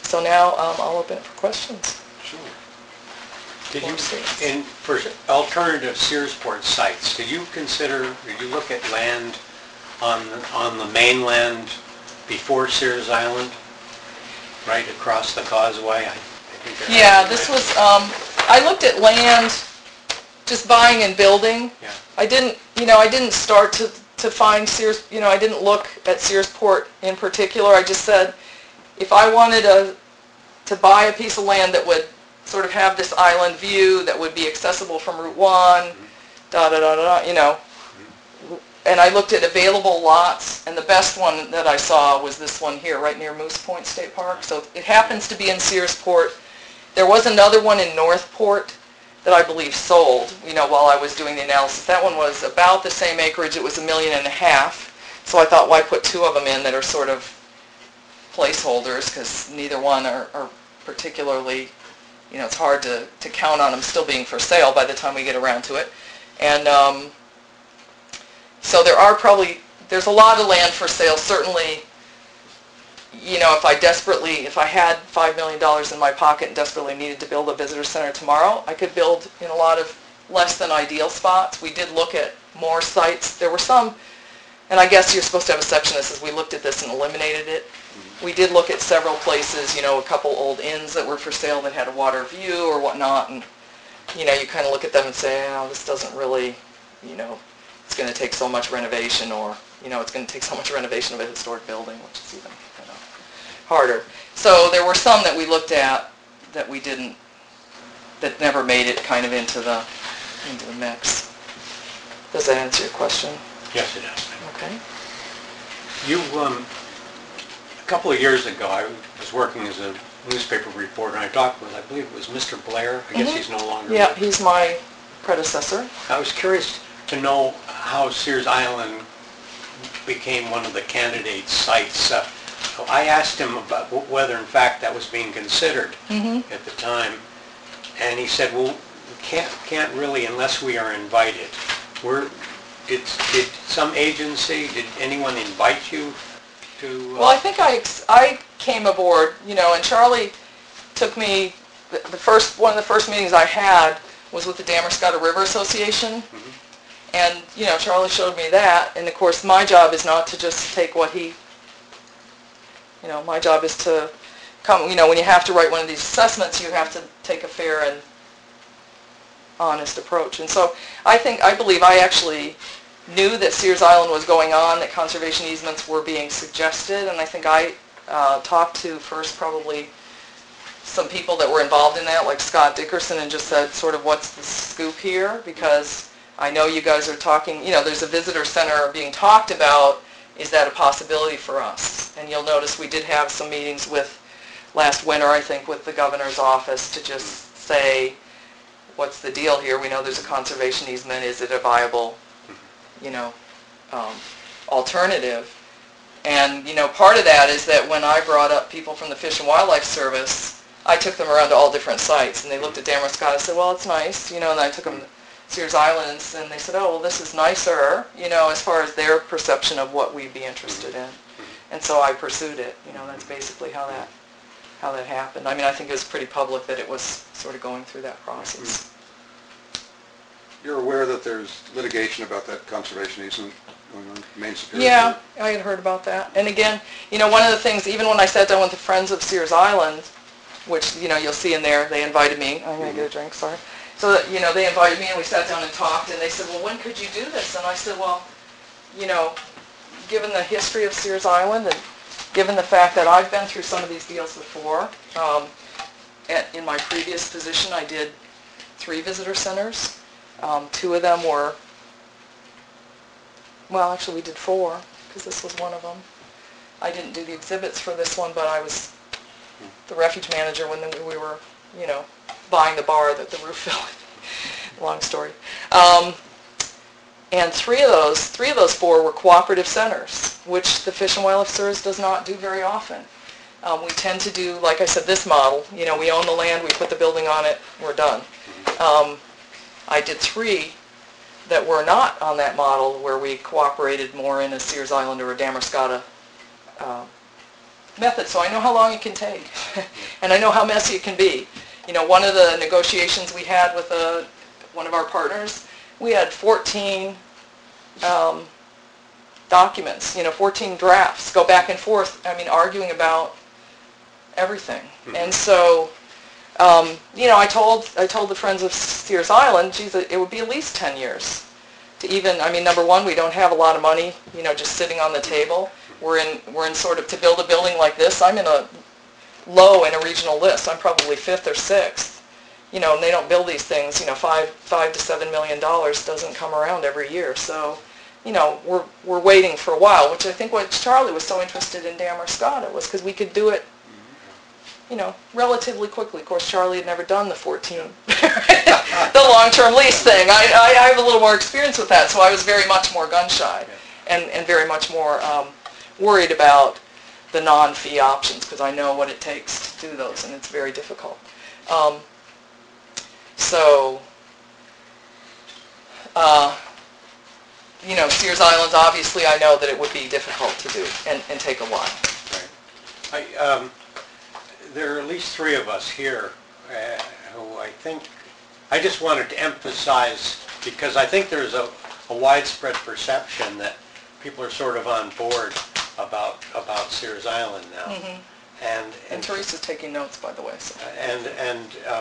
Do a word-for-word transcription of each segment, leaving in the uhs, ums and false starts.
So now um, I'll open it for questions. Sure. Did you, Sears. in, for alternative Searsport sites, did you consider, did you look at land on, on the mainland before Sears Island, right across the causeway? I, I think there Yeah, has this been. was, um, I looked at land, just buying and building. Yeah. I didn't, you know, I didn't start to, to find Sears, you know, I didn't look at Searsport in particular. I just said, if I wanted a, to buy a piece of land that would sort of have this island view, that would be accessible from Route one, da da da da, you know. And I looked at available lots, and the best one that I saw was this one here, right near Moose Point State Park. So it happens to be in Searsport. There was another one in Northport that I believe sold, you know, while I was doing the analysis. That one was about the same acreage. It was a million and a half. So I thought, why put two of them in that are sort of placeholders, because neither one are, are particularly, you know, it's hard to, to count on them still being for sale by the time we get around to it. And um, so there are probably, there's a lot of land for sale. Certainly, you know, if I desperately, if I had five million dollars in my pocket and desperately needed to build a visitor center tomorrow, I could build in a lot of less than ideal spots. We did look at more sites. There were some, and I guess you're supposed to have a section that says we looked at this and eliminated it. We did look at several places, you know, a couple old inns that were for sale that had a water view or whatnot, and, you know, you kind of look at them and say, oh, this doesn't really, you know, it's going to take so much renovation, or, you know, it's going to take so much renovation of a historic building, which is even, you know, harder. So there were some that we looked at that we didn't, that never made it kind of into the, into the mix. Does that answer your question? Yes, it does. Okay. You, um, a couple of years ago, I was working as a newspaper reporter, and I talked with, I believe it was Mister Blair. I guess Mm-hmm. he's no longer Yeah, with. he's my predecessor. I was curious to know how Sears Island became one of the candidate sites. Uh, so I asked him about w- whether, in fact, that was being considered Mm-hmm. at the time, and he said, "Well, we can't can't really unless we are invited." We're, it's, did some agency, did anyone invite you to? Uh, Well, I think I, ex- I came aboard, you know, and Charlie took me, the, the first, one of the first meetings I had was with the Damerscott River Association. Mhm. And, you know, Charlie showed me that, and of course my job is not to just take what he, you know, my job is to come, you know, when you have to write one of these assessments, you have to take a fair and honest approach. And so I think, I believe I actually knew that Sears Island was going on, that conservation easements were being suggested, and I think I uh, talked to first probably some people that were involved in that, like Scott Dickerson, and just said sort of what's the scoop here, because I know you guys are talking, you know, there's a visitor center being talked about. Is that a possibility for us? And you'll notice we did have some meetings with, last winter I think, with the governor's office to just say, what's the deal here? We know there's a conservation easement. Is it a viable, you know, um, alternative? And, you know, part of that is that when I brought up people from the Fish and Wildlife Service, I took them around to all different sites, and they looked at Damerscott and said, well, it's nice, you know, and I took them to Sears Islands, and they said, oh, well, this is nicer, you know, as far as their perception of what we'd be interested in. And so I pursued it, you know, that's basically how that, how that happened. I mean, I think it was pretty public that it was sort of going through that process. You're aware that there's litigation about that conservation easement going on, Main Superior? Yeah, I had heard about that. And again, you know, one of the things, even when I sat down with the Friends of Sears Island, which, you know, you'll see in there, they invited me. I'm going to get a drink, sorry. So, that, you know, they invited me and we sat down and talked, and they said, well, when could you do this? And I said, well, you know, given the history of Sears Island and given the fact that I've been through some of these deals before, um, at, in my previous position I did three visitor centers. Um, two of them were, well, actually we did four, because this was one of them. I didn't do the exhibits for this one, but I was the refuge manager when we were, you know, buying the bar that the roof fell in. Long story. Um, and three of those, three of those four were cooperative centers, which the Fish and Wildlife Service does not do very often. Um, we tend to do, like I said, this model. You know, we own the land, we put the building on it, we're done. Um, I did three that were not on that model, where we cooperated more in a Sears Island or a Damerscott uh, method, so I know how long it can take, and I know how messy it can be. You know, one of the negotiations we had with a, one of our partners, we had fourteen um, documents, you know, fourteen drafts, go back and forth, I mean, arguing about everything. Mm-hmm. And so, um, you know, I told I told the Friends of Sears Island, geez, it would be at least ten years to even, I mean, number one, we don't have a lot of money, you know, just sitting on the table. We're in, we're in sort of, to build a building like this, I'm in a low in a regional list. I'm probably fifth or sixth. You know, and they don't build these things, you know, five, five to seven million dollars doesn't come around every year. So, you know, we're, we're waiting for a while, which I think what Charlie was so interested in Damariscotta was because we could do it, you know, relatively quickly. Of course, Charlie had never done the fourteen, the long-term lease thing. I, I, I have a little more experience with that, so I was very much more gun-shy and, and very much more um, worried about the non-fee options because I know what it takes to do those, and it's very difficult. Um, so, uh, you know, Sears Islands, obviously I know that it would be difficult to do and, and take a while. Right. I, um, there are at least three of us here uh, who I think, I just wanted to emphasize, because I think there's a, a widespread perception that people are sort of on board about about Sears Island now. Mm-hmm. And, and and Teresa's taking notes, by the way. So. And and um,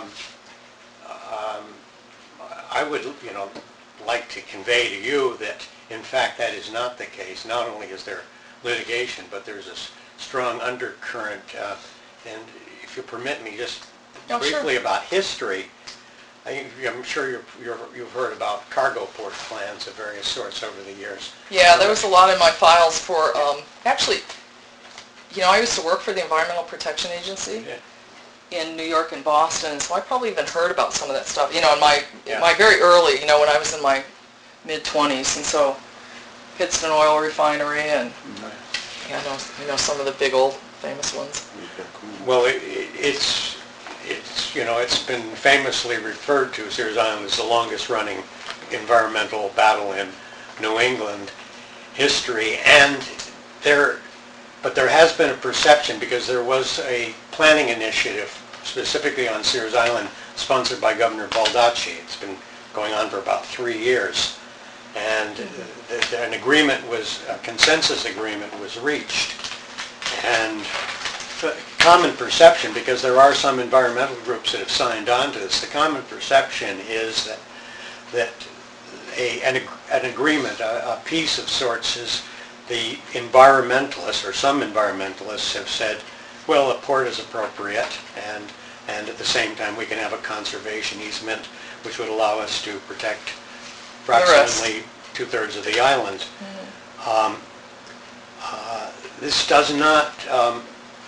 um, I would, you know, like to convey to you that in fact that is not the case. Not only is there litigation, but there's a strong undercurrent. Uh, and if you permit me, just oh, briefly sure. about history. I, I'm sure you're, you're, you've heard about cargo port plans of various sorts over the years. Yeah, there was a lot in my files for, um, actually, you know, I used to work for the Environmental Protection Agency yeah. in New York and Boston, so I probably even heard about some of that stuff, you know, in my, yeah. my very early, you know, when I was in my mid-twenties, and so Pittston Oil Refinery, and mm-hmm. yeah, I know, I know some of the big old famous ones. Well, it, it's... It's, you know, it's been famously referred to, Sears Island, as the longest running environmental battle in New England history. And there, but there has been a perception, because there was a planning initiative specifically on Sears Island sponsored by Governor Baldacci. It's been going on for about three years. And th- th- an agreement was, a consensus agreement was reached. And common perception, because there are some environmental groups that have signed on to this, the common perception is that that a, an, an agreement, a, a peace of sorts, is the environmentalists, or some environmentalists have said, well, a port is appropriate, and and at the same time we can have a conservation easement which would allow us to protect approximately two-thirds of the island. Mm-hmm. Um, uh, this does not um,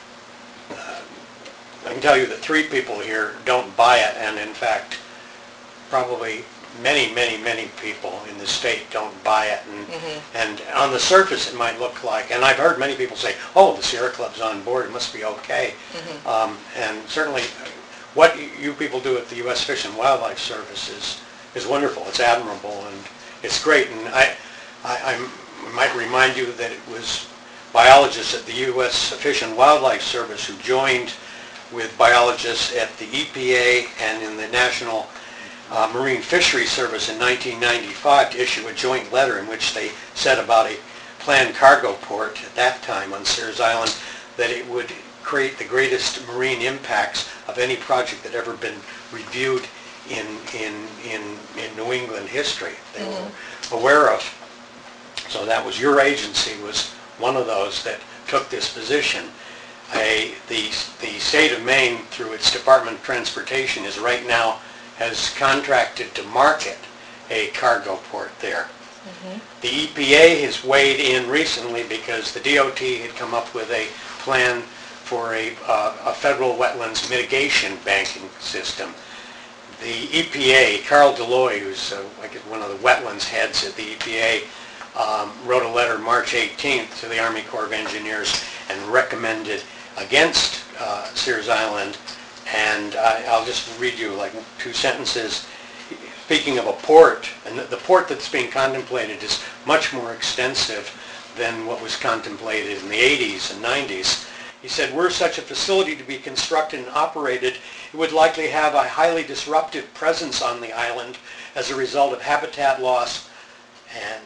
I can tell you that three people here don't buy it, and in fact, probably many, many, many people in the state don't buy it. And, mm-hmm. and on the surface, it might look like, and I've heard many people say, oh, the Sierra Club's on board, it must be okay. Mm-hmm. Um, and certainly, what you people do at the U S Fish and Wildlife Service is, is wonderful. It's admirable, and it's great. And I, I I'm, I might remind you that it was biologists at the U S Fish and Wildlife Service who joined with biologists at the E P A and in the National uh, Marine Fisheries Service in nineteen ninety-five to issue a joint letter in which they said about a planned cargo port at that time on Sears Island that it would create the greatest marine impacts of any project that ever been reviewed in in in, in New England history. They mm-hmm. were aware of. So that was your agency was one of those that took this position. A, the, the state of Maine, through its Department of Transportation, is right now has contracted to market a cargo port there. Mm-hmm. The E P A has weighed in recently because the D O T had come up with a plan for a, uh, a federal wetlands mitigation banking system. The E P A, Carl Deloy, who's uh, like one of the wetlands heads at the E P A, um, wrote a letter March eighteenth to the Army Corps of Engineers and recommended against uh, Sears Island, and I, I'll just read you like two sentences. Speaking of a port, and the port that's being contemplated is much more extensive than what was contemplated in the eighties and nineties. He said, were such a facility to be constructed and operated, it would likely have a highly disruptive presence on the island as a result of habitat loss and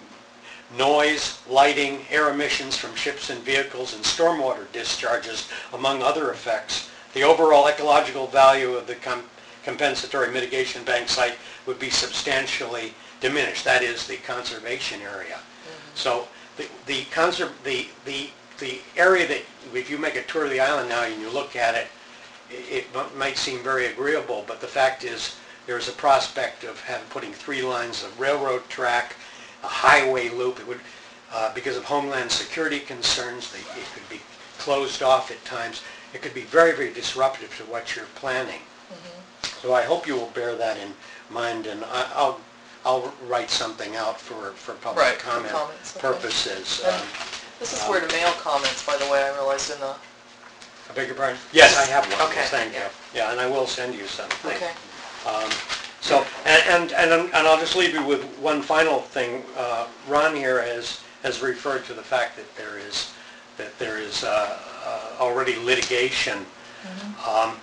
noise, lighting, air emissions from ships and vehicles, and stormwater discharges, among other effects. The overall ecological value of the com- compensatory mitigation bank site would be substantially diminished. That is the conservation area. Mm-hmm. So the the, conser- the the the area that, if you make a tour of the island now and you look at it, it, it might seem very agreeable, but the fact is there's a prospect of having, putting three lines of railroad track, a highway loop. It would, uh, because of homeland security concerns, they, it could be closed off at times. It could be very, very disruptive to what you're planning. Mm-hmm. So I hope you will bear that in mind, and I, I'll I'll write something out for, for public Right, comment for comments, okay. purposes. And Um, this is um, where to mail comments, by the way, I realized in the, I beg your pardon? Yes, I have one. Okay, Yes, thank yeah. you. Yeah, and I will send you something. okay. Um, So, and, and, and I'm- and I'll just leave you with one final thing. Uh, Ron here has, has referred to the fact that there is, that there is uh, uh, already litigation. Um,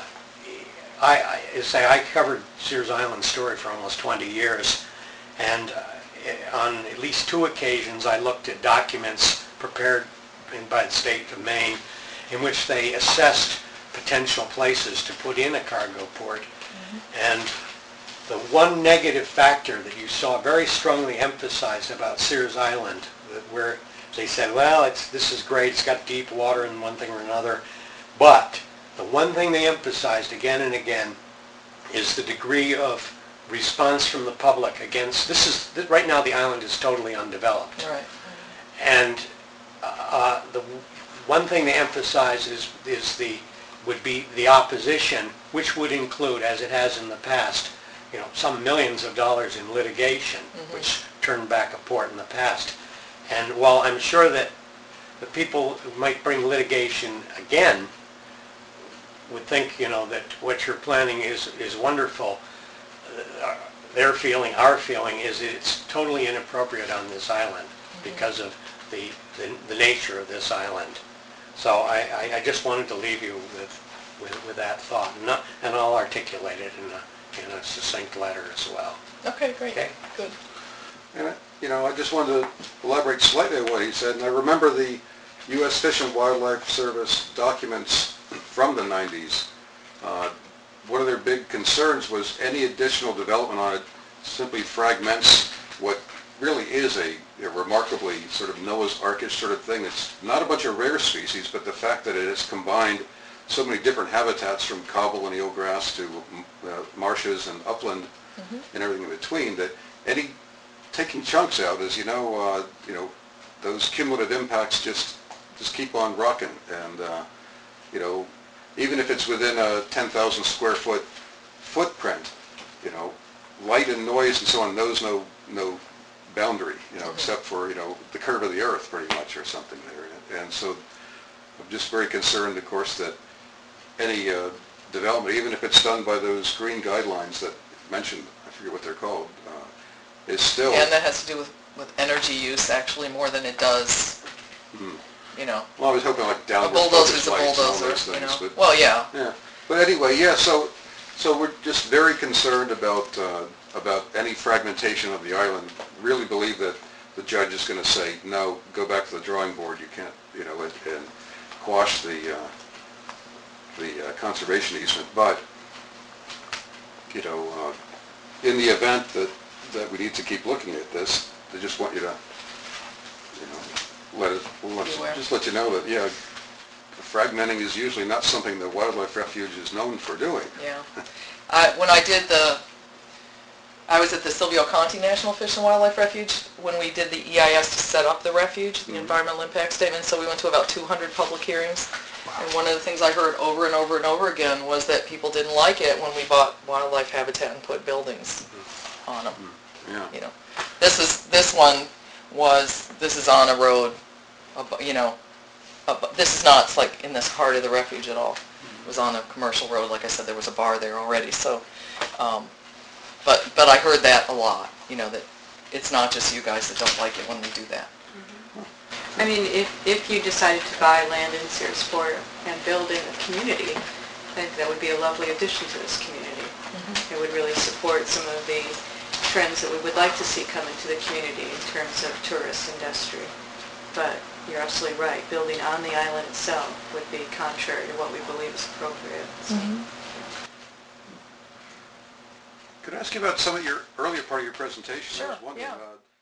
I, I say I covered Sears Island story for almost twenty years, and uh, on at least two occasions I looked at documents prepared in, by the state of Maine in which they assessed potential places to put in a cargo port. Mm-hmm. And the one negative factor that you saw very strongly emphasized about Sears Island, that where they said, well, it's, this is great, it's got deep water and one thing or another, but the one thing they emphasized again and again is the degree of response from the public against, this is, this, right now the island is totally undeveloped. Right. And uh, the one thing they emphasize is, is the, would be the opposition, which would include, as it has in the past, you know, some millions of dollars in litigation, mm-hmm. which turned back a port in the past. And while I'm sure that the people who might bring litigation again would think, you know, that what you're planning is, is wonderful, uh, their feeling, our feeling, is that it's totally inappropriate on this island mm-hmm. because of the, the, the nature of this island. So I, I, I just wanted to leave you with, with, with that thought, and, not, and I'll articulate it in a in a succinct letter as well. Okay, great. Okay. Good. And, I- you know, I just wanted to elaborate slightly on what he said, and I remember the U S Fish and Wildlife Service documents from the nineties. Uh, one of their big concerns was any additional development on it simply fragments what really is a, a remarkably sort of Noah's Ark-ish sort of thing. It's not a bunch of rare species, but the fact that it has combined so many different habitats, from cobble and eelgrass to uh, marshes and upland mm-hmm. and everything in between, that any taking chunks out, as you know, uh, you know, those cumulative impacts just just keep on rocking, and uh, you know, even if it's within a ten thousand square foot footprint, you know, light and noise and so on knows no no boundary, you know, mm-hmm. except for, you know, the curve of the earth pretty much or something there, and so I'm just very concerned, of course, that any uh, development, even if it's done by those green guidelines that mentioned, I forget what they're called, uh, is still... And that has to do with, with energy use actually more than it does, mm. you know. Well, I was hoping like downward a bulldozer is a lights and all bulldozer, those things, you know. but, well, yeah. Yeah. But anyway, yeah, so so we're just very concerned about uh, about any fragmentation of the island. Really believe that the judge is going to say, no, go back to the drawing board. You can't, you know, and, and quash the... Uh, the uh, conservation easement, but, you know, uh, in the event that, that we need to keep looking at this, I just want you to, you know, let it, let, just let you know that, yeah, fragmenting is usually not something the Wildlife Refuge is known for doing. Yeah. I, when I did the, I was at the Silvio Conti National Fish and Wildlife Refuge when we did the E I S to set up the refuge, the mm-hmm. environmental impact statement, so we went to about two hundred public hearings. And one of the things I heard over and over and over again was that people didn't like it when we bought wildlife habitat and put buildings mm-hmm. on them. Mm-hmm. Yeah. You know, this is this one was this is on a road, you know, this is not like in this heart of the refuge at all. Mm-hmm. It was on a commercial road. Like I said, there was a bar there already. So, um, but but I heard that a lot. You know, that it's not just you guys that don't like it when we do that. Mm-hmm. I mean, if, if you decided to buy land in Searsport and build in a community, I think that would be a lovely addition to this community. It would really support some of the trends that we would like to see come into the community in terms of tourist industry. But you're absolutely right, building on the island itself would be contrary to what we believe is appropriate. So, Could I ask you about some of your earlier part of your presentation? There was Sure, one thing, yeah. uh,